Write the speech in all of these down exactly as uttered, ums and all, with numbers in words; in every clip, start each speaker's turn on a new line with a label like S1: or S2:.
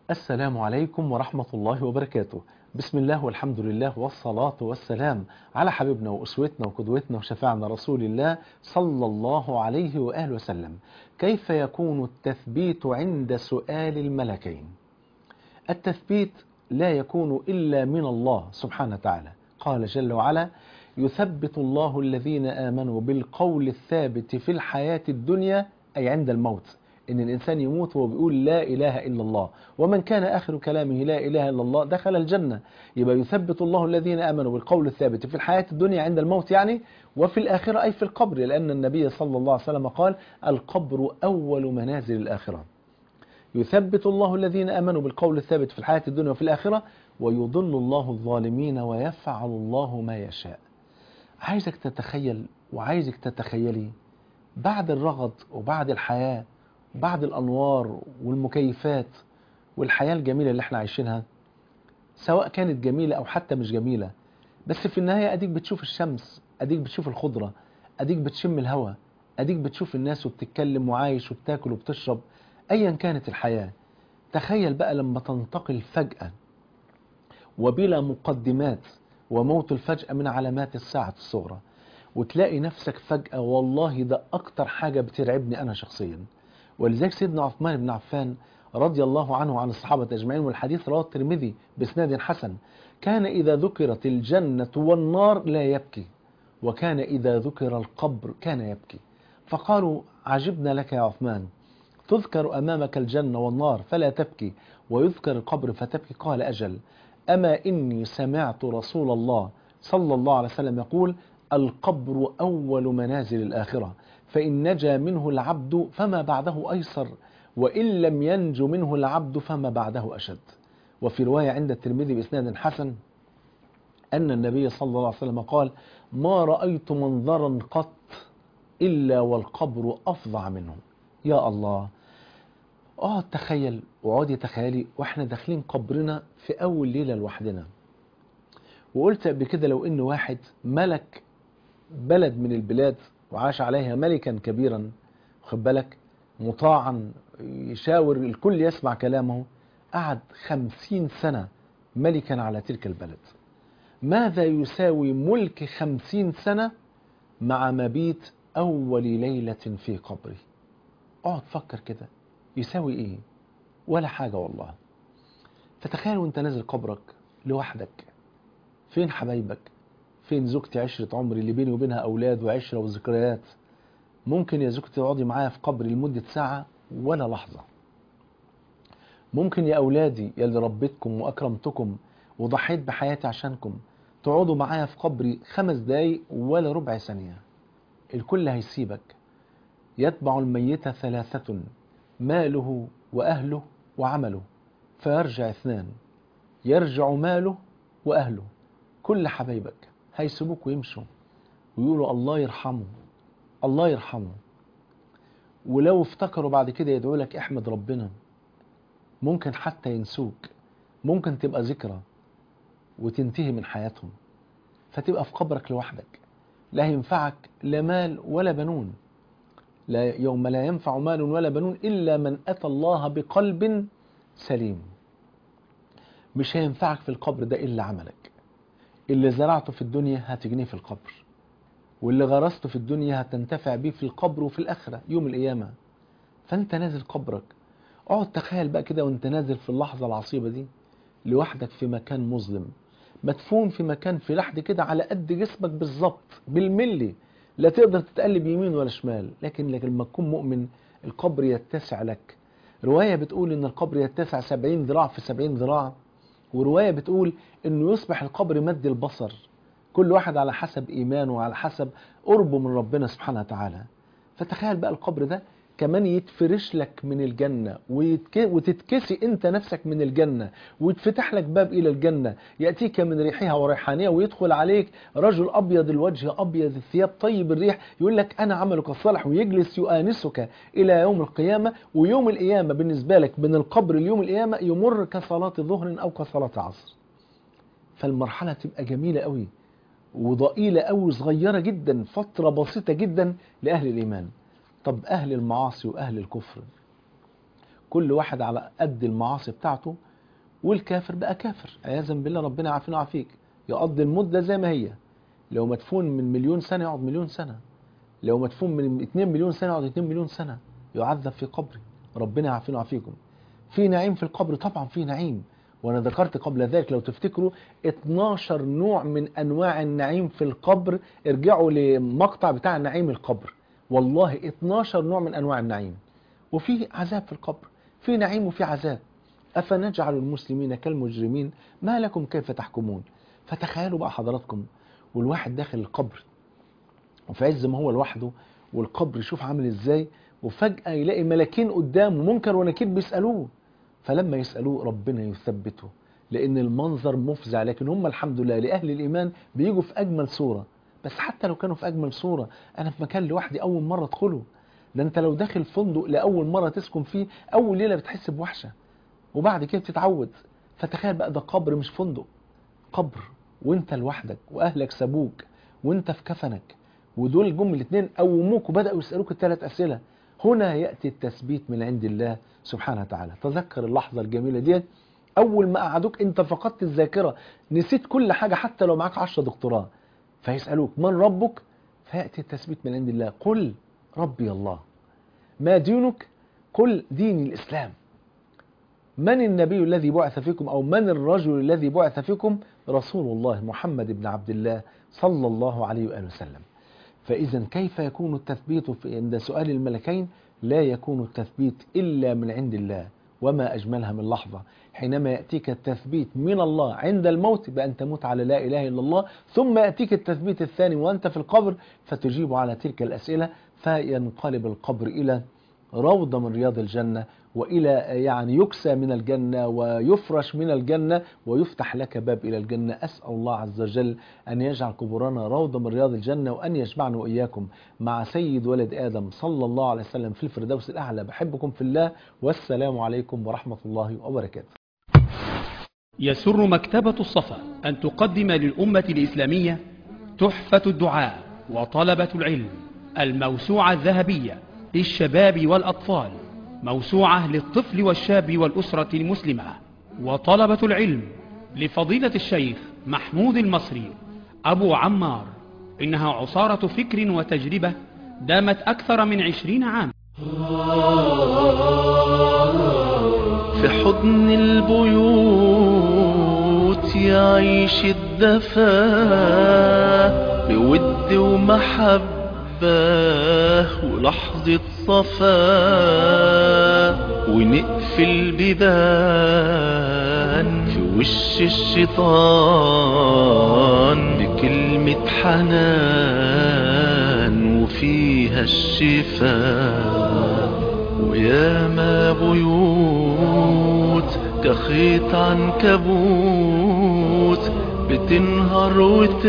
S1: السلام عليكم ورحمة الله وبركاته. بسم الله والحمد لله والصلاة والسلام على حبيبنا وأسوتنا وقدوتنا وشفاعنا رسول الله صلى الله عليه وآله وسلم. كيف يكون التثبيت عند سؤال الملكين؟ التثبيت لا يكون إلا من الله سبحانه وتعالى. قال جل وعلا: يثبت الله الذين آمنوا بالقول الثابت في الحياة الدنيا، أي عند الموت، إن الإنسان يموت وهو بيقول لا إله إلا الله، ومن كان آخر كلامه لا إله إلا الله دخل الجنة. يبقى يثبت الله الذين آمنوا بالقول الثابت في الحياة الدنيا عند الموت يعني، وفي الآخرة أي في القبر، لأن النبي صلى الله عليه وسلم قال: القبر أول منازل الآخرة. يثبت الله الذين آمنوا بالقول الثابت في الحياة الدنيا وفي الآخرة، ويضل الله الظالمين ويفعل الله ما يشاء. عايزك تتخيل وعايزك تتخيلي بعد الرغد وبعد الحياة وبعد الأنوار والمكيفات والحياة الجميلة اللي احنا عايشينها، سواء كانت جميلة أو حتى مش جميلة، بس في النهاية أديك بتشوف الشمس، أديك بتشوف الخضرة، أديك بتشم الهواء، أديك بتشوف الناس وبتتكلم وعايش وبتاكل وبتشرب، أيا كانت الحياة. تخيل بقى لما تنتقل فجأة وبلا مقدمات، وموت الفجأة من علامات الساعة الصغرى، وتلاقي نفسك فجأة. والله ده أكتر حاجة بترعبني أنا شخصيا. ولذلك سيدنا عثمان بن عفان رضي الله عنه وعن الصحابة أجمعين، والحديث رواه الترمذي بإسناد حسن: كان إذا ذكرت الجنة والنار لا يبكي، وكان إذا ذكر القبر كان يبكي. فقالوا: عجبنا لك يا عثمان، تذكر أمامك الجنة والنار فلا تبكي، ويذكر القبر فتبكي؟ قال: أجل، أما إني سمعت رسول الله صلى الله عليه وسلم يقول: القبر أول منازل الآخرة، فإن نجا منه العبد فما بعده أيسر، وإن لم ينج منه العبد فما بعده أشد. وفي رواية عند الترمذي بإسناد حسن أن النبي صلى الله عليه وسلم قال: ما رأيت منظرا قط إلا والقبر أفظع منه. يا الله، اقعد تخيل واقعدي تخيلي واحنا داخلين قبرنا في أول ليلة لوحدنا. وقلت قبل كده لو إن واحد ملك بلد من البلاد وعاش عليها ملكا كبيرا، خد بالك، مطاعا، يشاور الكل يسمع كلامه، قعد خمسين سنة ملكا على تلك البلد، ماذا يساوي ملك خمسين سنة مع مبيت أول ليلة في قبره؟ اقعد فكر كده، يساوي ايه؟ ولا حاجة والله. فتخيل وانت نازل قبرك لوحدك، فين حبايبك؟ فين زوجتي عشرة عمري اللي بيني وبينها أولاد وعشرة وذكريات؟ ممكن يا زوجتي تقعدي معايا في قبري لمدة ساعة ولا لحظة. ممكن يا أولادي يا اللي ربيتكم وأكرمتكم وضحيت بحياتي عشانكم تقعدوا معايا في قبري خمس دقايق ولا ربع ثانية. الكل هيسيبك. يتبع الميت ثلاثة: ماله وأهله وعمله، فيرجع اثنان: يرجع ماله وأهله. كل حبايبك هيسيبوك ويمشوا ويقولوا الله يرحمه الله يرحمه، ولو افتكروا بعد كده يدعوا لك احمد ربنا. ممكن حتى ينسوك، ممكن تبقى ذكرى وتنتهي من حياتهم، فتبقى في قبرك لوحدك. لا ينفعك لا مال ولا بنون، لا يوم لا ينفع مال ولا بنون إلا من أتى الله بقلب سليم. مش هينفعك في القبر ده إلا عملك. اللي زرعته في الدنيا هتجنيه في القبر، واللي غرسته في الدنيا هتنتفع بيه في القبر وفي الآخرة يوم القيامة. فأنت نازل قبرك، اقعد تخيل بقى كده وانت نازل في اللحظة العصيبة دي لوحدك في مكان مظلم، مدفون في مكان في لحد كده على قد جسمك بالظبط بالملي، لا تقدر تتقلب يمين ولا شمال. لكن لكن لما تكون مؤمن القبر يتسع لك. رواية بتقول ان القبر يتسع سبعين ذراع في سبعين ذراع، ورواية بتقول انه يصبح القبر مد البصر، كل واحد على حسب ايمانه وعلى حسب قربه من ربنا سبحانه وتعالى. فتخيل بقى القبر ده كمان يتفرش لك من الجنة ويتك... وتتكسي انت نفسك من الجنة، ويتفتح لك باب الى الجنة يأتيك من ريحها وريحانها، ويدخل عليك رجل ابيض الوجه ابيض الثياب طيب الريح يقول لك انا عملك الصالح، ويجلس يؤانسك الى يوم القيامة. ويوم القيامة بالنسبة لك من القبر ليوم القيامة يمر كصلاة ظهر او كصلاة عصر. فالمرحلة تبقى جميلة قوي وضئيلة قوي، صغيرة جدا، فترة بسيطة جدا لأهل الإيمان. طب أهل المعاصي وأهل الكفر كل واحد على قد المعاصي بتاعته، والكافر بقى كافر عياذا بالله، ربنا يعافينا ويعافيك، يقضي المدة زي ما هي. لو مدفون من مليون سنة يقعد مليون سنة، لو مدفون من اتنين مليون سنة يقعد اتنين مليون سنة، يعذب في قبره. ربنا يعافينا ويعافيكم. في نعيم في القبر طبعا، في نعيم، وانا ذكرت قبل ذلك لو تفتكروا اتناشر نوع من انواع النعيم في القبر. ارجعوا لمقطع بتاع نعيم القبر، والله اتناشر نوع من انواع النعيم. وفي عذاب في القبر، في نعيم وفي عذاب. افنجعل المسلمين كالمجرمين ما لكم كيف تحكمون. فتخيلوا بقى حضراتكم، والواحد داخل القبر وفي عز ما هو لوحده، والقبر يشوف عامل ازاي، وفجأة يلاقي ملاكين قدامه منكر ونكير بيسألوه. فلما يسألوه ربنا يثبته، لأن المنظر مفزع. لكن هم الحمد لله لأهل الإيمان بيجوا في أجمل صورة. بس حتى لو كانوا في أجمل صورة، أنا في مكان لوحدي أول مرة أدخله. ده أنت لو داخل فندق لأول مرة تسكن فيه، أول ليلة بتحس بوحشة، وبعد كده بتتعود. فتخيل بقى ده قبر مش فندق، قبر وانت لوحدك وأهلك سابوك وانت في كفنك، ودول جم الاثنين قوموك وبدأوا يسألوك الثلاث أسئلة. هنا يأتي التثبيت من عند الله سبحانه وتعالى. تذكر اللحظة الجميلة دي، أول ما قعدوك أنت فقدت الذاكرة، نسيت كل حاجة حتى لو معاك عشرة دكتوراه. فيسألوك من ربك؟ فيأتي التثبيت من عند الله، قل ربي الله. ما دينك؟ قل ديني الإسلام. من النبي الذي بعث فيكم، أو من الرجل الذي بعث فيكم؟ رسول الله محمد بن عبد الله صلى الله عليه وآله وسلم. فإذا كيف يكون التثبيت عند سؤال الملكين؟ لا يكون التثبيت إلا من عند الله. وما أجملها من لحظة حينما يأتيك التثبيت من الله عند الموت بأن تموت على لا إله إلا الله، ثم يأتيك التثبيت الثاني وأنت في القبر فتجيب على تلك الأسئلة، فينقلب القبر إلى روضة من رياض الجنة، وإلى يعني يكسى من الجنة ويفرش من الجنة ويفتح لك باب إلى الجنة. أسأل الله عز وجل أن يجعل قبورنا روضة من رياض الجنة، وأن يجمعنا وإياكم مع سيد ولد آدم صلى الله عليه وسلم في الفردوس الأعلى. بحبكم في الله، والسلام عليكم ورحمة الله وبركاته.
S2: يسر مكتبة الصفا أن تقدم للأمة الإسلامية تحفة الدعاء وطلبة العلم، الموسوعة الذهبية للشباب والأطفال، موسوعة للطفل والشاب والأسرة المسلمة وطلبة العلم، لفضيلة الشيخ محمود المصري أبو عمار. إنها عصارة فكر وتجربة دامت أكثر من عشرين عام.
S3: في حضن البيوت يعيش الدفا بود ومحبة ولحظة صفا، ونقفل بيبان في وش الشيطان بكلمة حنان وفيها الشفاء. وياما بيوت كخيط عنكبوت بتنهار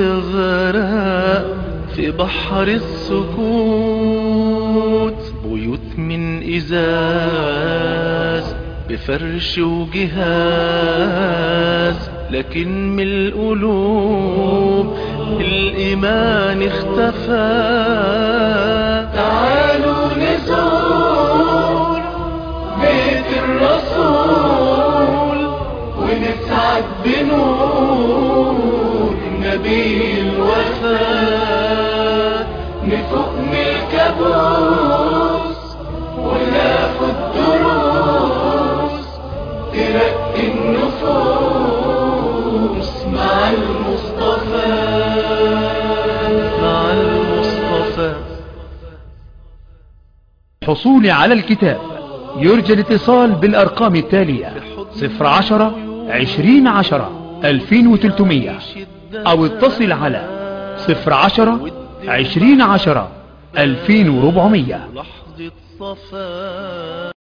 S3: وتغرق في بحر السكوت. بيوت من إزاز بفرش وجهاز، لكن من القلوب الإيمان اختفى. تعالوا نزور بيت الرسول ونسعد بنور نبي الوفاء، نفوق من الكابوس وناخد دروس ترقي النفوس مع المصطفى، مع المصطفى.
S2: حصول على الكتاب يرجى الاتصال بالأرقام التالية: صفر عشرة عشرين عشرة ألفين وتلتمية، أو اتصل على صفر عشرة عشرين عشرة ألفين وربعمية.